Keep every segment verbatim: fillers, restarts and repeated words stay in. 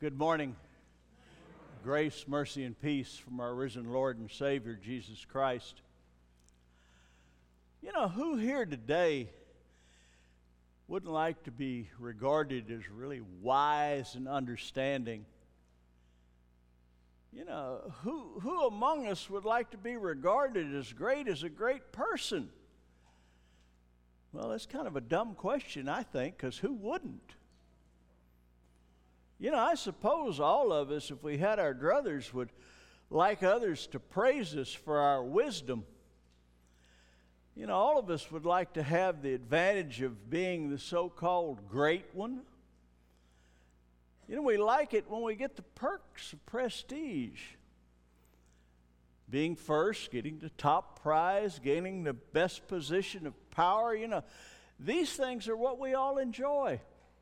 Good morning. Grace, mercy, and peace from our risen Lord and Savior, Jesus Christ. You know, who here today wouldn't like to be regarded as really wise and understanding? You know, who, who among us would like to be regarded as great as a great person? Well, that's kind of a dumb question, I think, because who wouldn't? You know, I suppose all of us, if we had our druthers, would like others to praise us for our wisdom. You know, all of us would like to have the advantage of being the so-called great one. You know, we like it when we get the perks of prestige. Being first, getting the top prize, gaining the best position of power, you know, these things are what we all enjoy.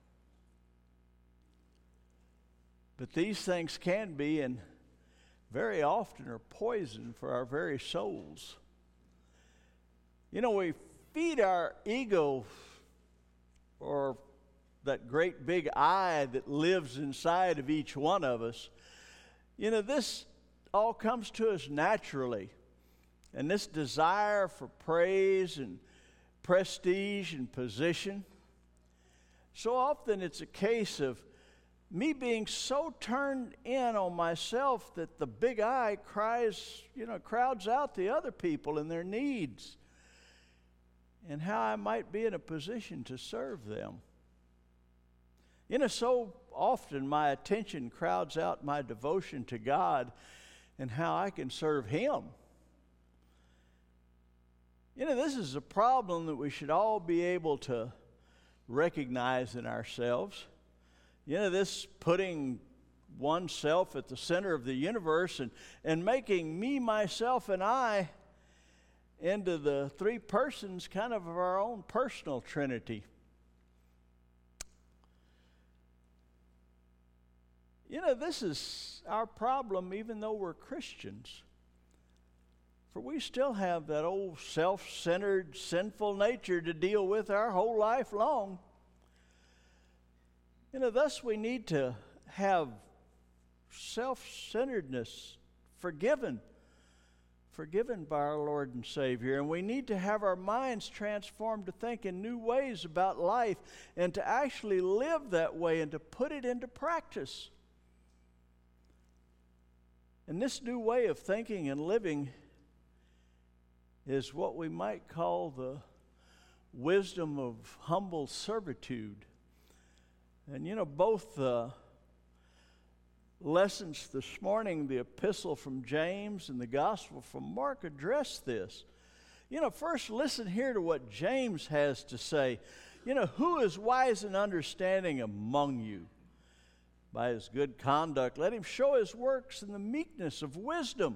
But these things can be, and very often are, poison for our very souls. You know, we feed our ego, or that great big I that lives inside of each one of us. You know, this all comes to us naturally. And this desire for praise and prestige and position, so often it's a case of me being so turned in on myself that the big I cries, you know, crowds out the other people and their needs and how I might be in a position to serve them. You know, so often my attention crowds out my devotion to God and how I can serve Him. You know, this is a problem that we should all be able to recognize in ourselves. You know, this putting oneself at the center of the universe and, and making me, myself, and I into the three persons kind of of our own personal trinity. You know, this is our problem even though we're Christians. For we still have that old self-centered, sinful nature to deal with our whole life long. You know, thus we need to have self-centeredness forgiven, forgiven by our Lord and Savior. And we need to have our minds transformed to think in new ways about life and to actually live that way and to put it into practice. And this new way of thinking and living is what we might call the wisdom of humble servitude. And you know, both the lessons this morning, the epistle from James and the gospel from Mark, address this. You know, first listen here to what James has to say. You know, who is wise and understanding among you? By his good conduct, let him show his works in the meekness of wisdom.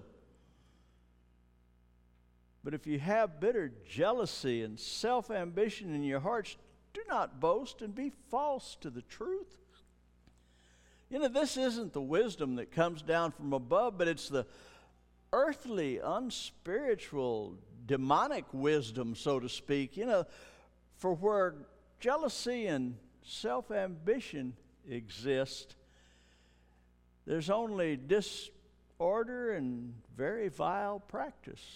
But if you have bitter jealousy and self-ambition in your hearts, do not boast and be false to the truth. You know, this isn't the wisdom that comes down from above, but it's the earthly, unspiritual, demonic wisdom, so to speak. You know, for where jealousy and self-ambition exist, there's only disorder and very vile practice.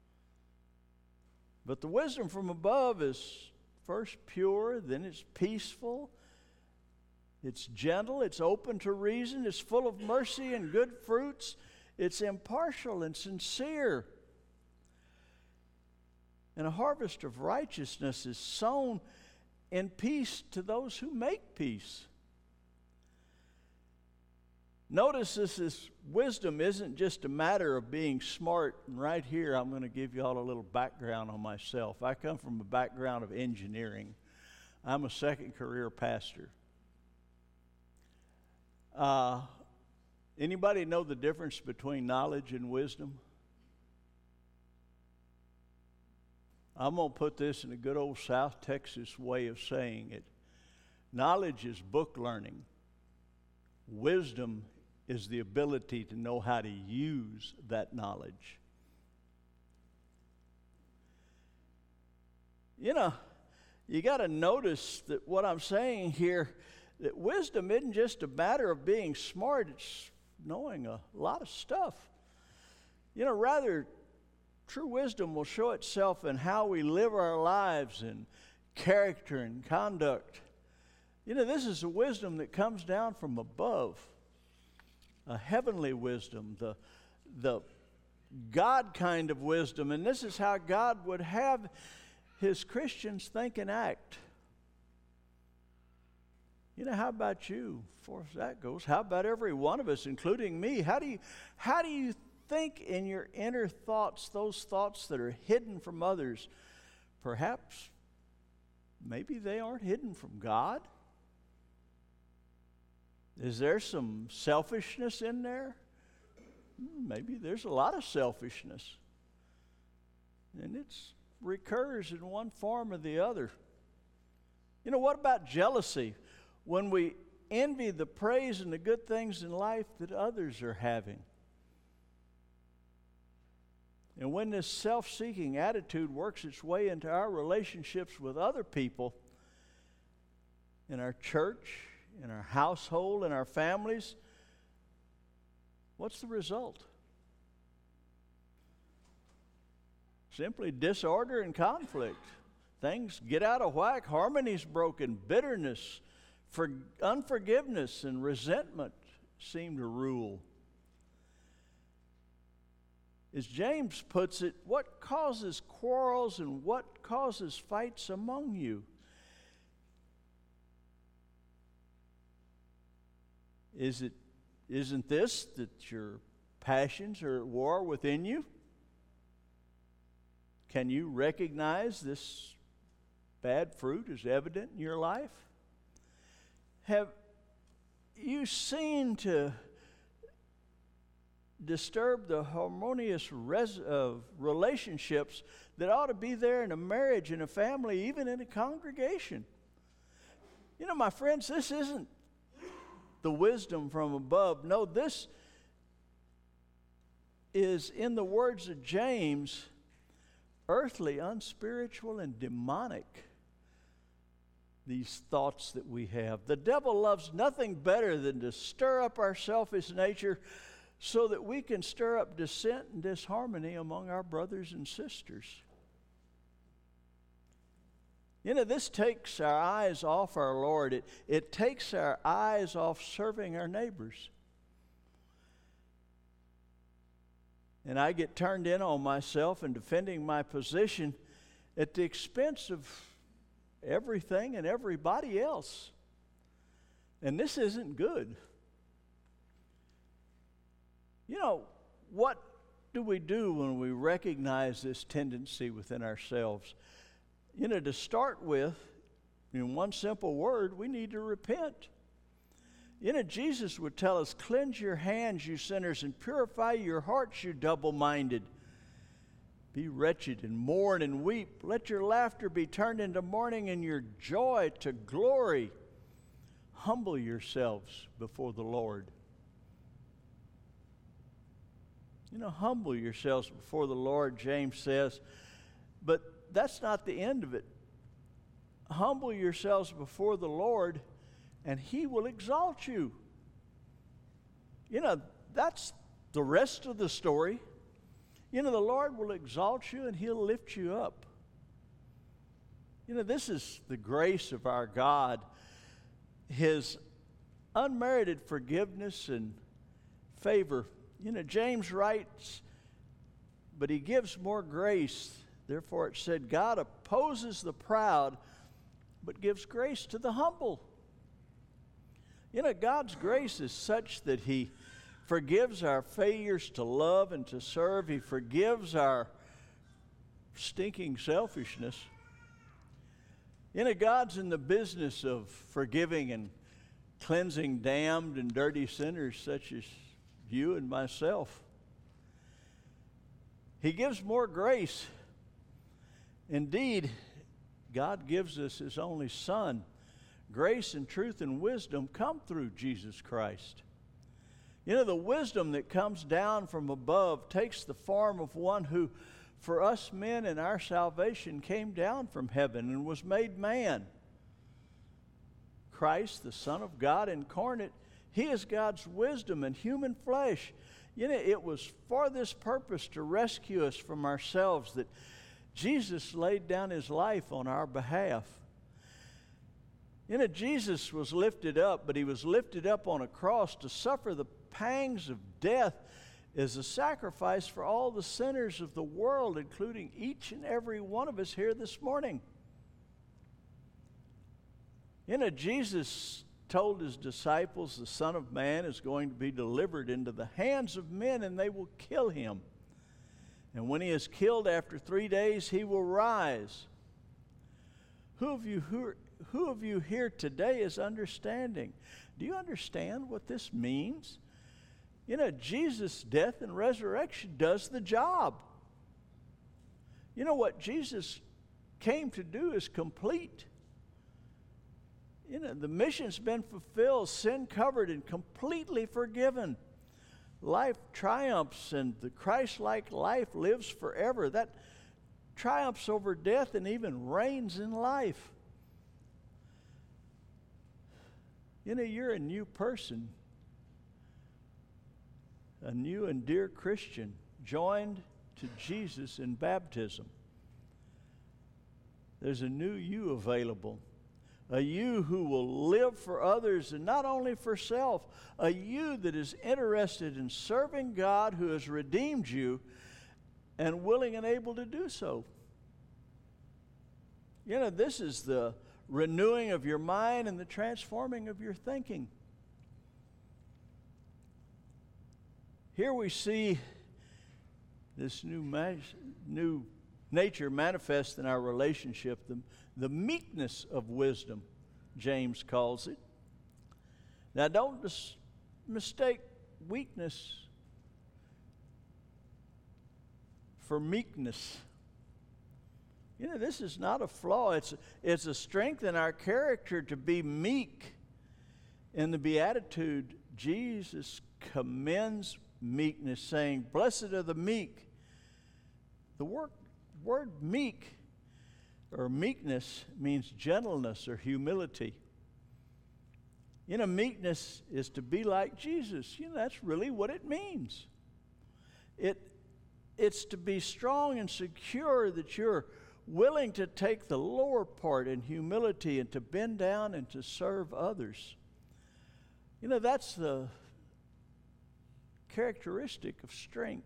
But the wisdom from above is first pure, then it's peaceful, it's gentle, it's open to reason, it's full of mercy and good fruits, it's impartial and sincere. And a harvest of righteousness is sown in peace to those who make peace. Notice this is wisdom isn't just a matter of being smart. And right here, I'm going to give you all a little background on myself. I come from a background of engineering. I'm a second career pastor. Uh, anybody know the difference between knowledge and wisdom? I'm going to put this in a good old South Texas way of saying it. Knowledge is book learning. Wisdom is the ability to know how to use that knowledge. You know, you got to notice that what I'm saying here that wisdom isn't just a matter of being smart, it's knowing a lot of stuff. You know, rather, true wisdom will show itself in how we live our lives and character and conduct. You know, this is a wisdom that comes down from above, a heavenly wisdom, the, the God kind of wisdom. And this is how God would have his Christians think and act. You know, how about you, as far as that goes? How about every one of us, including me? How do you, how do you think in your inner thoughts, those thoughts that are hidden from others? Perhaps, maybe they aren't hidden from God. Is there some selfishness in there? Maybe there's a lot of selfishness. And it recurs in one form or the other. You know, what about jealousy? When we envy the praise and the good things in life that others are having. And when this self-seeking attitude works its way into our relationships with other people, in our church, in our household, in our families, what's the result? Simply disorder and conflict. Things get out of whack, harmony's broken, bitterness, for unforgiveness and resentment seem to rule. As James puts it, what causes quarrels and what causes fights among you? Is it, isn't this that your passions are at war within you? Can you recognize this bad fruit is evident in your life? Have you seen to disturb the harmonious res- uh, relationships that ought to be there in a marriage, in a family, even in a congregation? You know, my friends, this isn't the wisdom from above. No, this is, in the words of James, earthly, unspiritual, and demonic. These thoughts that we have. The devil loves nothing better than to stir up our selfish nature so that we can stir up dissent and disharmony among our brothers and sisters. You know, this takes our eyes off our Lord. It, it takes our eyes off serving our neighbors. And I get turned in on myself and defending my position at the expense of everything and everybody else. And this isn't good. You know, what do we do when we recognize this tendency within ourselves? You know, to start with, in one simple word, we need to repent. You know, Jesus would tell us, cleanse your hands, you sinners, and purify your hearts, you double-minded. Be wretched and mourn and weep. Let your laughter be turned into mourning and your joy to glory. Humble yourselves before the Lord. You know, humble yourselves before the Lord, James says. But that's not the end of it. Humble yourselves before the Lord, and He will exalt you. You know, that's the rest of the story. You know, the Lord will exalt you and He'll lift you up. You know, this is the grace of our God, His unmerited forgiveness and favor. You know, James writes, but He gives more grace. Therefore it said, God opposes the proud, but gives grace to the humble. You know, God's grace is such that He forgives our failures to love and to serve. He forgives our stinking selfishness. You know, God's in the business of forgiving and cleansing damned and dirty sinners such as you and myself. He gives more grace. Indeed, God gives us His only Son. Grace and truth and wisdom come through Jesus Christ. You know, the wisdom that comes down from above takes the form of one who, for us men in our salvation, came down from heaven and was made man. Christ, the Son of God incarnate. He is God's wisdom in human flesh. You know, it was for this purpose, to rescue us from ourselves, that Jesus laid down his life on our behalf. You know, Jesus was lifted up, but he was lifted up on a cross to suffer the pangs of death as a sacrifice for all the sinners of the world, including each and every one of us here this morning. You know, Jesus told his disciples, the Son of Man is going to be delivered into the hands of men, and they will kill him. And when he is killed, after three days, he will rise. Who of you who, who of you here today is understanding? Do you understand what this means? You know, Jesus' death and resurrection does the job. You know, what Jesus came to do is complete. You know, the mission's been fulfilled, sin covered, and completely forgiven. Life triumphs, and the Christ-like life lives forever. That triumphs over death and even reigns in life. You know, you're a new person, a new and dear Christian, joined to Jesus in baptism. There's a new you available. A you who will live for others and not only for self. A you that is interested in serving God who has redeemed you and willing and able to do so. You know, this is the renewing of your mind and the transforming of your thinking. Here we see this new, ma- new nature manifest in our relationship, the, the meekness of wisdom, James calls it. Now, don't dis- mistake weakness for meekness. You know, this is not a flaw. It's, it's a strength in our character to be meek. In the Beatitude, Jesus commends meekness, saying, "Blessed are the meek." The word, word meek or meekness means gentleness or humility. You know, meekness is to be like Jesus. You know, that's really what it means. It, it's to be strong and secure, that you're willing to take the lower part in humility and to bend down and to serve others. You know, that's the characteristic of strength.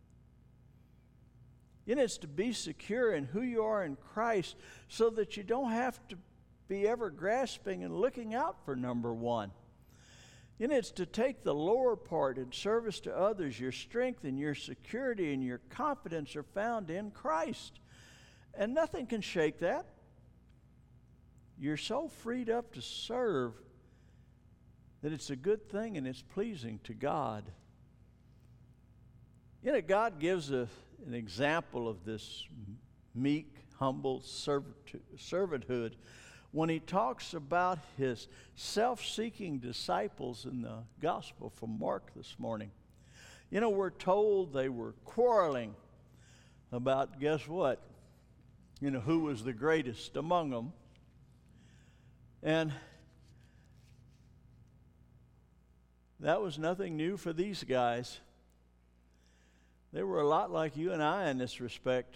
You know, it's to be secure in who you are in Christ, so that you don't have to be ever grasping and looking out for number one. You know, it's to take the lower part in service to others. Your strength and your security and your confidence are found in Christ. And nothing can shake that. You're so freed up to serve that it's a good thing and it's pleasing to God. You know, God gives a, an example of this meek, humble servanthood when he talks about his self-seeking disciples in the gospel from Mark this morning. You know, we're told they were quarreling about, guess what? You know, who was the greatest among them. And that was nothing new for these guys. They were a lot like you and I in this respect.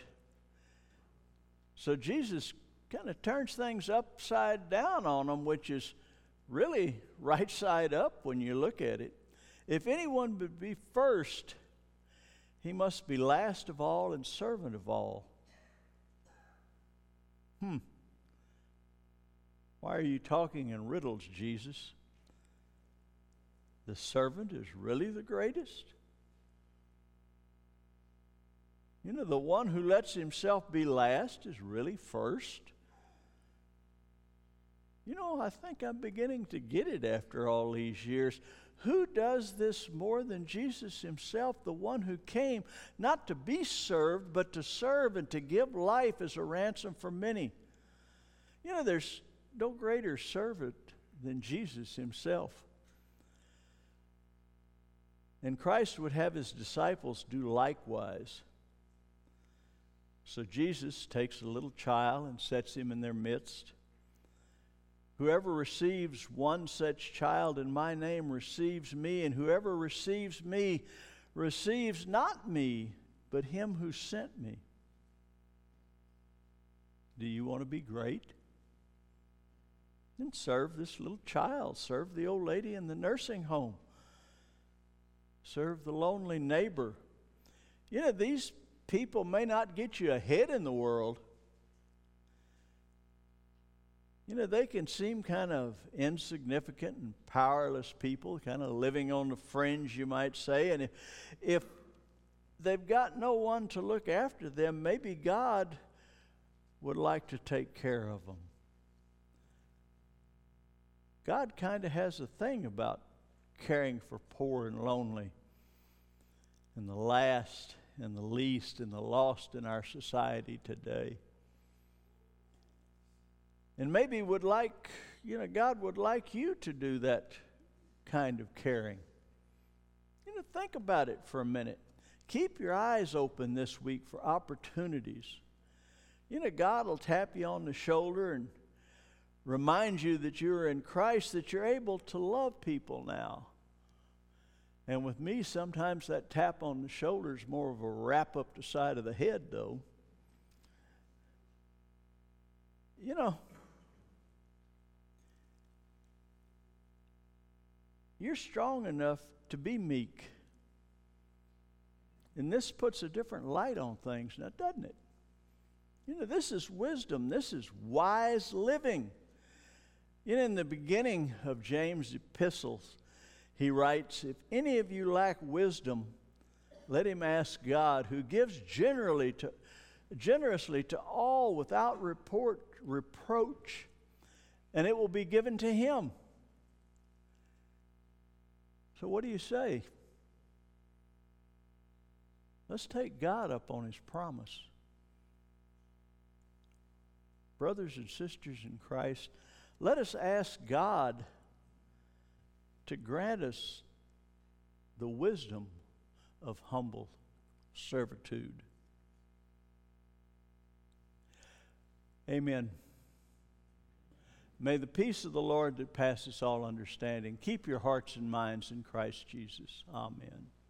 So Jesus kind of turns things upside down on them, which is really right side up when you look at it. If anyone would be first, he must be last of all and servant of all. Hmm. Why are you talking in riddles, Jesus? The servant is really the greatest? You know, the one who lets himself be last is really first. You know, I think I'm beginning to get it after all these years. Who does this more than Jesus himself, the one who came not to be served, but to serve and to give life as a ransom for many? You know, there's no greater servant than Jesus himself. And Christ would have his disciples do likewise. So Jesus takes a little child and sets him in their midst, Whoever receives one such child in my name receives me, and whoever receives me receives not me, but him who sent me. Do you want to be great? Then serve this little child. Serve the old lady in the nursing home. Serve the lonely neighbor. You know, these people may not get you ahead in the world. You know, they can seem kind of insignificant and powerless people, kind of living on the fringe, you might say. And if, if they've got no one to look after them, maybe God would like to take care of them. God kind of has a thing about caring for poor and lonely and the last and the least and the lost in our society today. And maybe would like, you know, God would like you to do that kind of caring. You know, think about it for a minute. Keep your eyes open this week for opportunities. You know, God will tap you on the shoulder and remind you that you're in Christ, that you're able to love people now. And with me, sometimes that tap on the shoulder is more of a rap up the side of the head, though. You know, you're strong enough to be meek. And this puts a different light on things now, doesn't it? You know, this is wisdom. This is wise living. You know, in the beginning of James' epistles, he writes, if any of you lack wisdom, let him ask God, who gives generally to, generously to all without report, reproach, and it will be given to him. So what do you say? Let's take God up on his promise. Brothers and sisters in Christ, let us ask God to grant us the wisdom of humble servitude. Amen. May the peace of the Lord that passes all understanding keep your hearts and minds in Christ Jesus. Amen.